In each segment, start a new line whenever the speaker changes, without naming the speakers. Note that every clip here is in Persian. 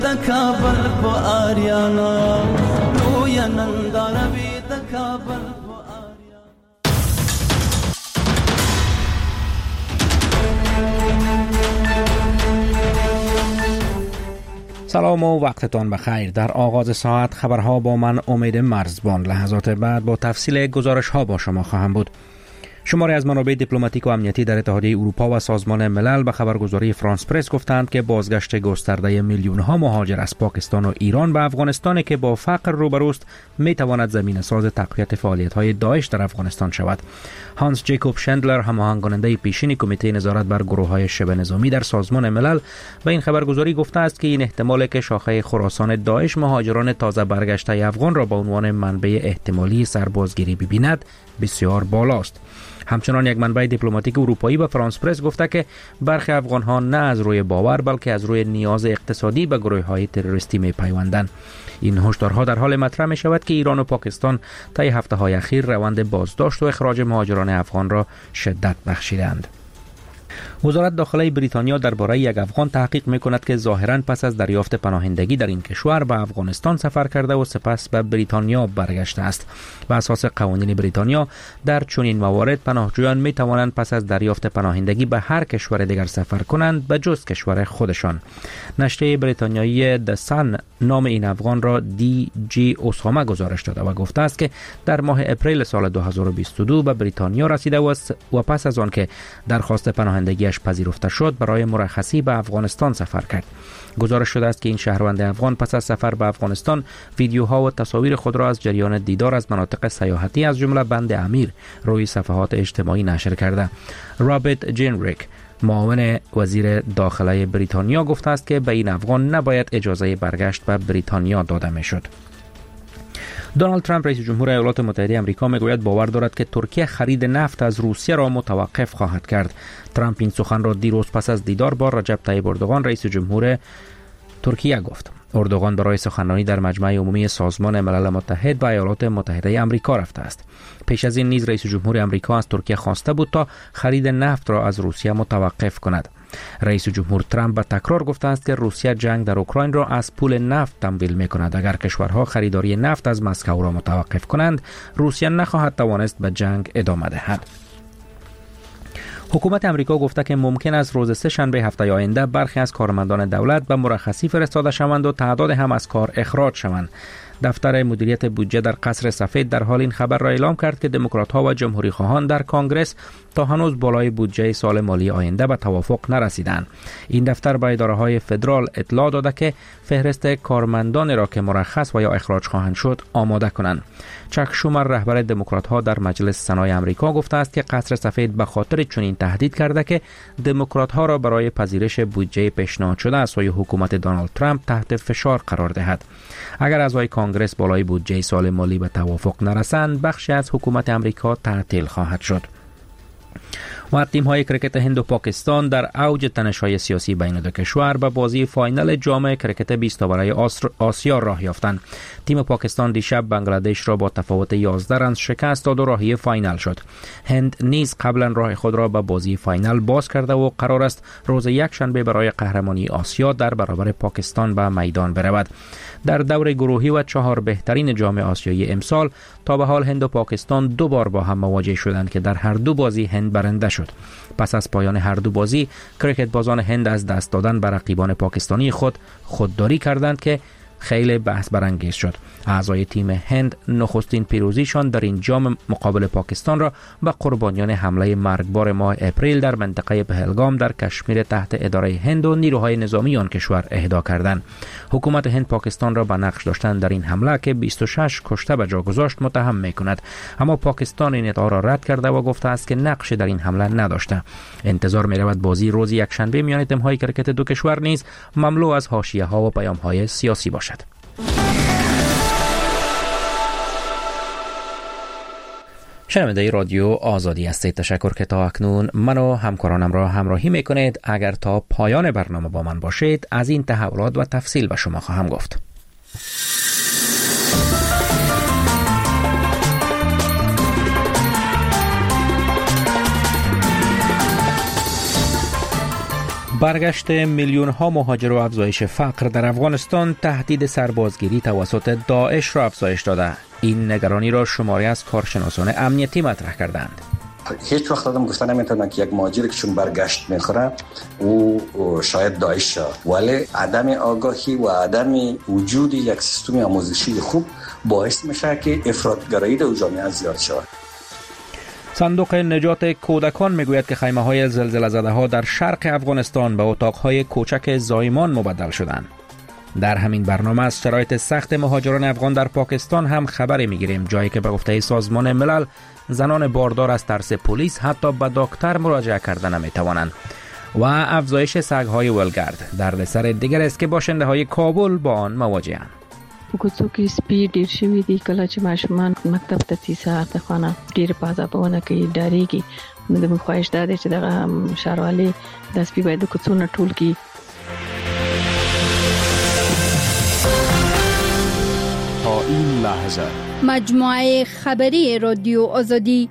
کابل په آریانا لوی ننداروي د کابل په آریانا.
سلام و وقتتان بخیر. در آغاز ساعت خبرها با من امید مرزبان. لحظات بعد با تفصیل گزارش ها با شما خواهم بود. شماری از منابع دیپلماتیک و امنیتی در اتحادیه اروپا و سازمان ملل به خبرگزاری فرانس پرس گفتند که بازگشت گسترده میلیون ها مهاجر از پاکستان و ایران به افغانستان که با فقر روبروست می تواند زمینه ساز تقویت فعالیت های داعش در افغانستان شود. هانس جیکوب شندلر، هماهنگ کننده پیشین کمیته نظارت بر گروه های شبه نظامی در سازمان ملل، به این خبرگزاری گفته است که این احتمال که شاخه خراسان داعش مهاجران تازه برگشته افغان را به عنوان منبع احتمالی سربازگیری ببیند بسیار بالاست. همچنان یک منبع دیپلماتیک اروپایی به فرانس پرس گفته که برخی افغان‌ها نه از روی باور بلکه از روی نیاز اقتصادی به گروه‌های تروریستی می‌پیوندند. این هشدارها در حال مطرح می‌شود که ایران و پاکستان طی هفته‌های اخیر روند بازداشت و اخراج مهاجران افغان را شدت بخشیدند. وزارت داخلی بریتانیا درباره یک افغان تحقیق می‌کند که ظاهراً پس از دریافت پناهندگی در این کشور به افغانستان سفر کرده و سپس به بریتانیا برگشته است. بر اساس قوانین بریتانیا در چنین موارد پناهجویان می‌توانند پس از دریافت پناهندگی به هر کشور دیگر سفر کنند به جز کشور خودشان. نشریه بریتانیایی د سن نام این افغان را دی جی اوساما گزارش داده و گفته است که در ماه اپریل سال 2022 به بریتانیا رسیده و پس از آن که درخواست پناهندگیش پذیرفته شد برای مرخصی به افغانستان سفر کرد. گزارش شده است که این شهروند افغان پس از سفر به افغانستان ویدیوها و تصاویر خود را از جریان دیدار از مناطق سیاحتی از جمله بند امیر روی صفحات اجتماعی نشر کرده. رابرت جینریک، معاون وزیر داخلی بریتانیا، گفته است که به این افغان نباید اجازه برگشت به بریتانیا داده میشد. دونالد ترامپ رئیس جمهور ایالات متحده آمریکا میگوید باور دارد که ترکیه خرید نفت از روسیه را متوقف خواهد کرد. ترامپ این سخن را دیروز پس از دیدار با رجب طیب اردوغان رئیس جمهور ترکیه گفت. اردوغان برای سخنرانی در مجمع عمومی سازمان ملل متحد به ایالات متحده آمریکا رفته است. پیش از این نیز رئیس جمهور آمریکا از ترکیه خواسته بود تا خرید نفت را از روسیه متوقف کند. رئیس جمهور ترامپ به تکرار گفته است که روسیه جنگ در اوکراین را از پول نفت تمویل می‌کند. اگر کشورها خریداری نفت از مسکو را متوقف کنند، روسیه نخواهد توانست به جنگ ادامه دهد. حکومت امریکا گفته که ممکن است روز سه‌شنبه هفته آینده برخی از کارمندان دولت به مرخصی فرستاده شوند و تعداد هم از کار اخراج شوند. دفتر مدیریت بودجه در قصر سفید در حال این خبر را اعلام کرد که دموکرات‌ها و جمهوری‌خواهان در کنگره تا هنوز بالای بودجه سال مالی آینده به توافق نرسیدند. این دفتر به اداره‌های فدرال اطلاع داده که فهرست کارمندان را که مرخص و یا اخراج خواهند شد آماده کنند. چک شومر، رهبر دموکرات‌ها در مجلس سنای آمریکا، گفته است که قصر سفید به خاطر چنین تهدید کرده که دموکرات‌ها را برای پذیرش بودجه پیشنهاد شده از سوی حکومت دونالد ترامپ تحت فشار قرار دهد. اگر اعضای کنگره بالای بودجه سال مالی به توافق نرسند، بخشی از حکومت آمریکا تعطیل خواهد شد. و تیم‌های کرکت هند و پاکستان در اوج تنش‌های سیاسی بین دو کشور به بازی فاینال جام کرکت 20 برای آسیا راه یافتند. تیم پاکستان دیشب بنگلادش را با تفاوت 11 رنز شکست داد و راهی فاینال شد. هند نیز قبلا راه خود را به بازی فاینال باز کرده و قرار است روز یکشنبه برای قهرمانی آسیا در برابر پاکستان به میدان برود. در دور گروهی و 4 بهترین جام آسیایی امسال تا به حال هند و پاکستان 2 بار با هم مواجه شدند که در هر دو بازی هند برنده شد. پس از پایان هر دو بازی، کرکت بازان هند از دست دادن به رقیبان پاکستانی خودداری کردند که خیلی بحث برانگیز شد. اعضای تیم هند نخستین پیروزیشان در این جام مقابل پاکستان را به قربانیان حمله مرگبار ماه اپریل در منطقه پهلگام در کشمیر تحت اداره هند و نیروهای نظامی آن کشور اهدا کردند. حکومت هند پاکستان را به نقش داشتن در این حمله که 26 کشته به جا گذاشت متهم می‌کند، اما پاکستان این ادعا را رد کرده و گفته است که نقش در این حمله نداشته. انتظار می‌رود بازی روز یکشنبه میان تیم‌های کرکت دو کشور نیز مملو از حاشیه‌ها و پیام‌های سیاسی باشد. شنونده رادیو آزادی هستید. تشکر که تا اکنون من و همکارانم را همراهی میکنید. اگر تا پایان برنامه با من باشید از این تحولات و تفصیل به شما خواهم گفت. برگشت میلیون ها مهاجر و افزایش فقر در افغانستان تهدید سربازگیری توسط داعش را افزایش داده. این نگرانی را شماری از کارشناسان امنیتی مطرح کردند.
هیچ وقت آدم گفته نمیتونه که یک مهاجر که چون برگشت میخوره او شاید داعش شد، ولی عدم آگاهی و عدم وجود یک سیستم آموزشی خوب باعث میشه که افراطگرایی در جامعه زیاد شود.
صندوق نجات کودکان میگوید که خیمه‌های زلزله زده‌ها در شرق افغانستان به اتاق‌های کوچک زایمان مبدل شدند. در همین برنامه از شرایط سخت مهاجران افغان در پاکستان هم خبری میگیریم، جایی که به گفته سازمان ملل زنان باردار از ترس پلیس حتی به دکتر مراجعه کردن نمیتوانند. و افزایش سگ‌های ولگرد دردسر دیگر است که باشنده‌های کابل با آن مواجه‌اند.
کوڅو کې سپي ډېر شوي دي. کله چې ماشومان مکتب ته ځي سهار د خوانه ډېر په عذابونه کوي، ډارېږي. نو د موږ خواهش دا دی چې دغه ښاروالۍ دا سپي باید د کوڅو نه ټول کړي.
تا این لحظه
مجموعه خبری رادیو آزادی.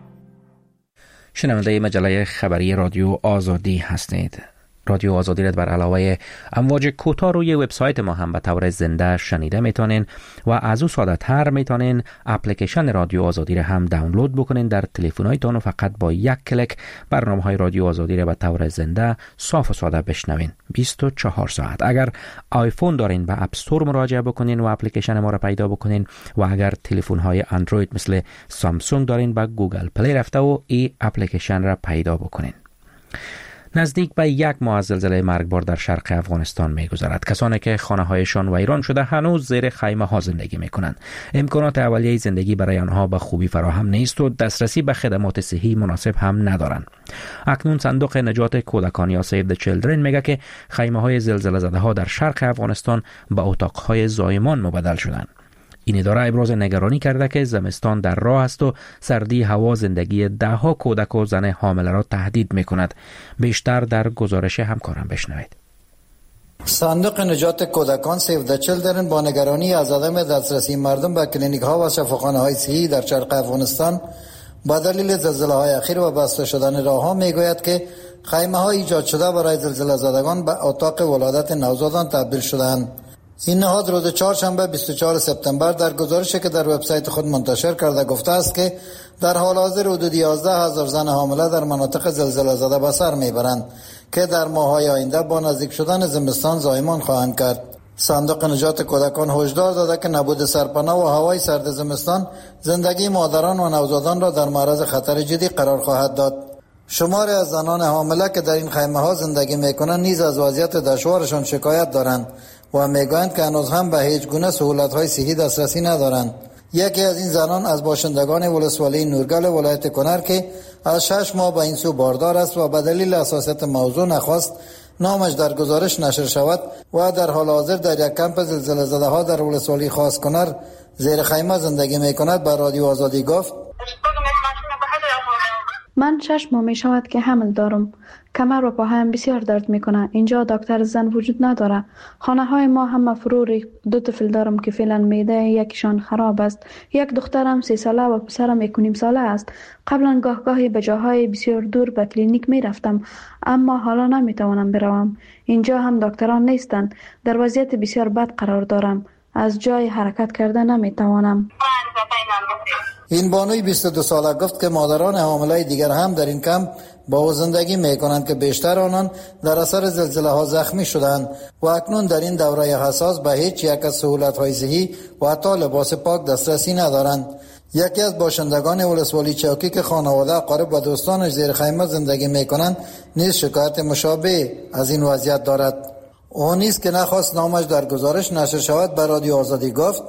شنونده مجله خبری رادیو آزادی هستید. رادیو آزادی را بر علاوه امواج کوتاه روی وبسایت ما هم به طور زنده شنیده میتونین و از او ساده تر میتونین اپلیکیشن رادیو آزادی را هم دانلود بکنین در تلفن‌هایتان و فقط با یک کلیک برنامه‌های رادیو آزادی را به طور زنده صاف و ساده بشنوین 24 ساعت. اگر آیفون دارین به اپ استور مراجعه بکنین و اپلیکیشن ما را پیدا بکنین و اگر تلفن‌های اندروید مثل سامسونگ دارین به گوگل پلی رفته و این اپلیکیشن را پیدا بکنین. نزدیک به یک ماه از زلزله مرگبار در شرق افغانستان می‌گذرد. کسانی که خانه‌هایشان ویران شده هنوز زیر خیمه‌ها زندگی می‌کنند. امکانات اولیه زندگی برای آنها به خوبی فراهم نیست و دسترسی به خدمات صحی مناسب هم ندارند. اکنون صندوق نجات کودکان یا سیو د چیلدرن میگه که خیمه‌های زلزله زده‌ها در شرق افغانستان به اتاق‌های زایمان مبدل شدند. این اداره ابراز نگرانی کرده که زمستان در راه است و سردی هوا زندگی ده‌ها کودک و زن حامله را تهدید می‌کند. بیشتر در گزارش همکاران بشنوید.
صندوق نجات کودکان سیو د چیلدرن با نگرانی از عدم دسترسی مردم به کلینیک‌ها و شفاخانه‌های صحی در شرق افغانستان با دلیل زلزله‌های اخیر و بسته شدن راه‌ها میگوید که خیمه‌ها ایجاد شده برای زلزله زدگان به اتاق ولادت نوزادان تبدیل شدند. این نهاد روز چهارشنبه 24 سپتامبر در گزارشی که در وبسایت خود منتشر کرده گفته است که در حال حاضر حدود 11,000 زن حامله در مناطق زلزله زده به سر میبرند که در ماه‌های آینده با نزدیک شدن زمستان زایمان خواهند کرد. صندوق نجات کودکان هشدار داده که نبود سرپناه و هوای سرد زمستان زندگی مادران و نوزادان را در معرض خطر جدی قرار خواهد داد. شماری از زنان حامله که در این خیمه‌ها زندگی می‌کنند نیز از وضعیت دشوارشان شکایت دارند و میگویند که هنوز هم به هیچ گونه سهولت‌های صحی دسترسی ندارند. یکی از این زنان از باشندگان ولسوالی نورگل ولایت کنر که از 6 ماه به این سو باردار است و به دلیل حساسیت موضوع نخواست نامش در گزارش نشر شود و در حال حاضر در یک کمپ زلزله زده‌ها در ولسوالی خاص کنر زیر خیمه زندگی می‌کند به رادیو آزادی گفت:
من 6 ماه می شود که حمل دارم. کمر و پاهایم بسیار درد می کنه. اینجا دکتر زن وجود نداره. خانه های ما همه فروری. 2 طفل دارم که فعلا معده یکیشان خراب است. یک دخترم 3 ساله و پسرم 1.5 ساله است. قبلا گاهی به جاهای بسیار دور به کلینیک می رفتم، اما حالا نمی توانم بروم. اینجا هم دکتران نیستند. در وضعیت بسیار بد قرار دارم. از جای حرکت کرده نمی توانم.
این بانوی 22 ساله گفت که مادران حامله دیگر هم در این کمپ با او زندگی میکنند که بیشتر آنان در اثر زلزله ها زخمی شدند و اکنون در این دوره حساس به هیچ یک از سهولت های صحی و حتی لباس پاک دسترسی ندارند. یکی از باشندگان ولسوالی چوکی که خانواده قریب و دوستانش زیر خیمه زندگی میکنند نیز شکایت مشابه از این وضعیت دارد. او نیز که نخواست نامش در گزارش نشر شود به رادیو آزادی گفت: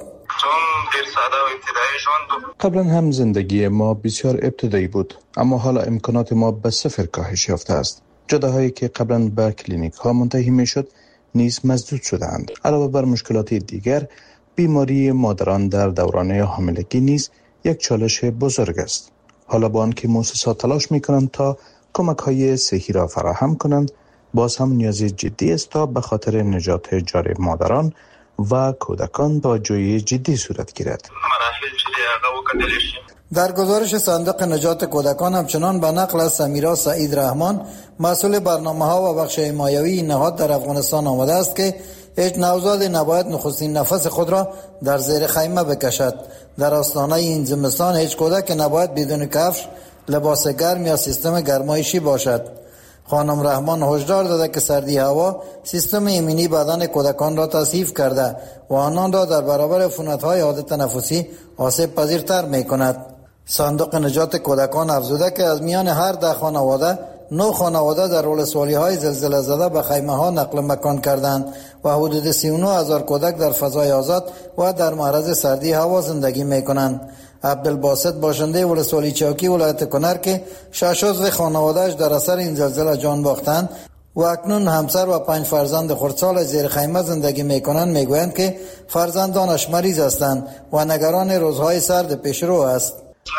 قبلا هم زندگی ما بسیار ابتدایی بود، اما حالا امکانات ما به صفر کاهش یافته است. جاده‌هایی که قبلا به کلینیک ها منتهی میشد نیز مسدود شدند. علاوه بر مشکلات دیگر، بیماری مادران در دوران حاملگی نیز یک چالش بزرگ است. حالا با آنکه مؤسسات تلاش میکنند تا کمک های صحی را فراهم کنند، باز هم نیازی جدی است تا به خاطر نجات جان مادران و کودکان با جوی جدی صورت گیرد.
در گزارش صندوق نجات کودکان همچنان به نقل از سمیرا سعید رحمان مسئول برنامه‌ها و بخش حمایوی این نهاد در افغانستان آمده است که هیچ نوزاد نباید نخستین نفس خود را در زیر خیمه بکشد. در آستانه این زمستان هیچ کودک نباید بدون کفش، لباس گرم یا سیستم گرمایشی باشد. خانم رحمان هشدار داده که سردی هوا سیستم ایمنی بدن کودکان را تضعیف کرده و آنان را در برابر عفونت‌های عادی تنفسی آسیب پذیرتر می‌کند. صندوق نجات کودکان افزوده که از میان هر 10 خانواده 9 خانواده در ولسوالی‌های زلزله زده به خیمه‌ها نقل مکان کردند و حدود 39,000 کودک در فضای آزاد و در معرض سردی هوا زندگی می‌کنند. عبدالباسط باشنده ولسوالی چوکی ولایت کنر که 6 عضو خانواده‌اش در اثر این زلزله جان باختند و اکنون همسر و 5 فرزند خردسال زیر خیمه زندگی می‌کنند می‌گویند که فرزندانش مریض هستند و نگران روزهای سرد پیشرو است.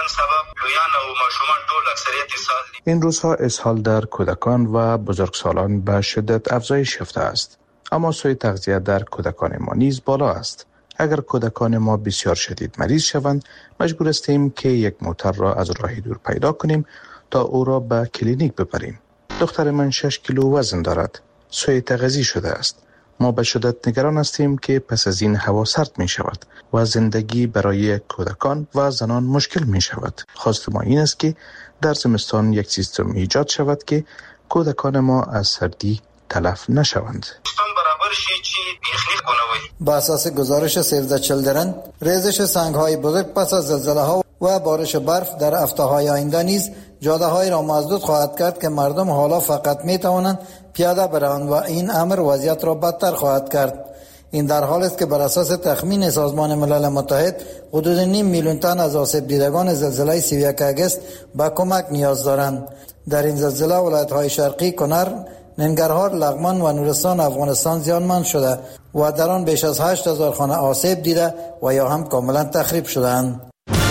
این روزها اسهال در کودکان و بزرگسالان به شدت افزایش یافته است، اما سوی تغذیه در کودکان ما نیز بالا است. اگر کودکان ما بسیار شدید مریض شوند، مجبور هستیم که یک موتر را از راه دور پیدا کنیم تا او را به کلینیک ببریم. دختر من 6 کیلو وزن دارد، سوی تغذیه شده است. ما به شدت نگران هستیم که پس از این هوا سرد می شود و زندگی برای کودکان و زنان مشکل می شود. خواست ما این است که در زمستان یک سیستم ایجاد شود که کودکان ما از سردی تلف نشوند.
با اساس گزارش سیو د چیلدرن، ریزش سنگ‌های بزرگ پس از زلزله‌ها و بارش برف در هفته‌های آینده نیز جاده‌های را مسدود خواهد کرد که مردم حالا فقط می‌توانند پیاده بروند و این امر وضعیت را بدتر خواهد کرد. این در حالی است که بر اساس تخمین سازمان ملل متحد حدود 5 میلیون تن از آسیب دیدگان زلزله 31 آگوست به کمک نیاز دارند. در این زلزله ولایت‌های شرقی کنر، ننگرهار، لغمان و نورستان افغانستان زیانمند شده و در آن بیش از 8,000 خانه آسیب دیده و یا هم کاملا تخریب شدند.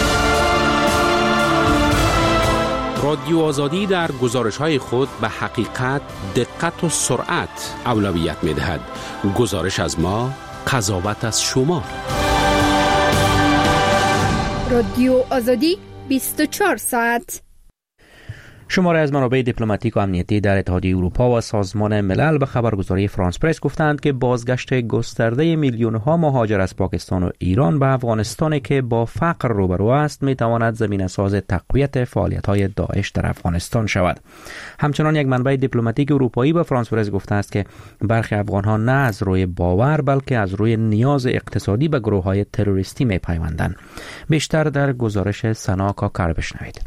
رادیو آزادی در گزارش‌های خود به حقیقت، دقت و سرعت اولویت می‌دهد. گزارش از ما، قضاوت از شما.
رادیو آزادی 24 ساعت.
شماره از منابع دیپلماتیک و امنیتی در اتحادیه اروپا و سازمان ملل به خبرگزاری فرانس پرس گفتند که بازگشت گسترده میلیون‌ها مهاجر از پاکستان و ایران به افغانستان که با فقر روبرو است میتواند زمینه‌ساز تقویت فعالیت‌های داعش در افغانستان شود. همچنان یک منبع دیپلماتیک اروپایی به فرانس پرس گفته است که برخی افغان‌ها نه از روی باور بلکه از روی نیاز اقتصادی به گروه‌های تروریستی میپیوندند. بیشتر در گزارش سنا کاکر بشنوید.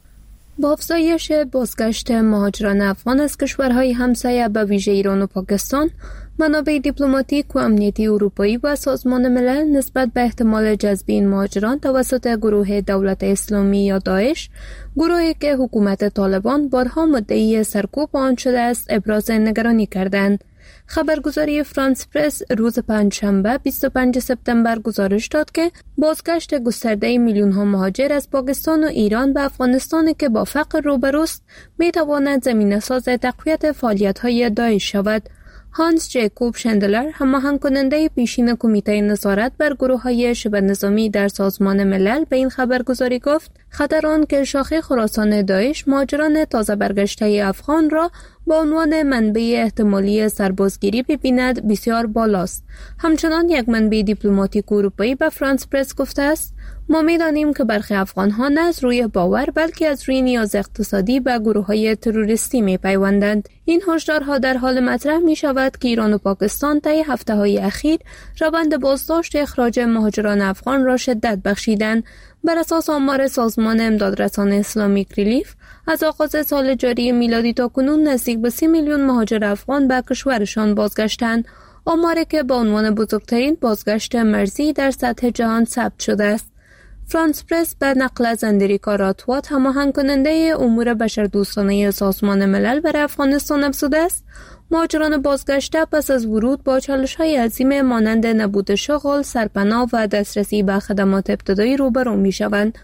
با افزایش بازگشت مهاجران افغان از کشورهای همسایه به ویژه ایران و پاکستان، منابع دیپلماتیک و امنیتی اروپایی و سازمان ملل نسبت به احتمال جذب این مهاجران توسط گروه دولت اسلامی یا داعش، گروهی که حکومت طالبان بارها مدعی سرکوب آن شده است، ابراز نگرانی کردند. خبرگزاری فرانس پرس روز پنجشنبه 25 سپتامبر گزارش داد که بازگشت گسترده میلیون‌ها مهاجر از پاکستان و ایران به افغانستان که با فقر روبروست میتواند زمینه‌ساز تقویت فعالیت‌های داعش شود. هانس جیکوب شندلر، هماهنگ کننده پیشین کمیته نظارت بر گروه‌های شبه نظامی در سازمان ملل، به این خبرگزاری گفت خطر آن که شاخه خراسان داعش مهاجران تازه برگشته افغان را با عنوان منبع احتمالی سربازگیری ببیند بسیار بالاست. همچنان یک منبع دیپلماتیک اروپایی به فرانس پرس گفته است ما می‌دانیم که برخی افغان‌ها نه از روی باور بلکه از روی نیاز اقتصادی به گروه‌های تروریستی می‌پیوندند. این هشدارها در حال مطرح می‌شود که ایران و پاکستان طی هفته‌های اخیر روند بازداشت اخراج مهاجران افغان را شدت بخشیدند. بر اساس آمار سازمان امدادرسان اسلامیک ریلیف، از آغاز سال جاری میلادی تا کنون نزدیک به 30 میلیون مهاجر افغان به کشورشان بازگشتند، آماری که به عنوان بزرگترین بازگشت مرزی در سطح جهان ثبت شده است. فرانس پرس به نقل از اندریکا راتوات، هماهنگ کننده امور بشردوستانه سازمان ملل برای افغانستان، افزوده است مهاجران بازگشته پس از ورود با چالش‌های عظیم مانند نبود شغل، سرپناه و دسترسی به خدمات ابتدایی روبرو می‌شوند.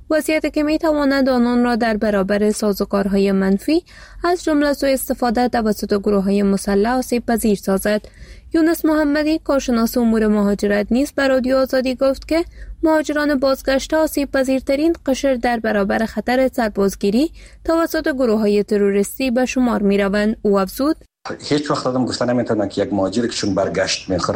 وضعیتی که میتواند آنان را در برابر سازوکارهای منفی از جمله سوء استفاده توسط گروه‌های مسلح آسیب پذیر سازد. یونس محمدی کارشناس امور مهاجرت نیز به رادیو آزادی گفت که مهاجران بازگشته آسیب پذیرترین قشر در برابر خطر سربازگیری توسط گروه‌های تروریستی به شمار می‌روند. او افزود:
هیچ وقت آدم گفته نمیتونه که یک مهاجر که چون برگشت میخوره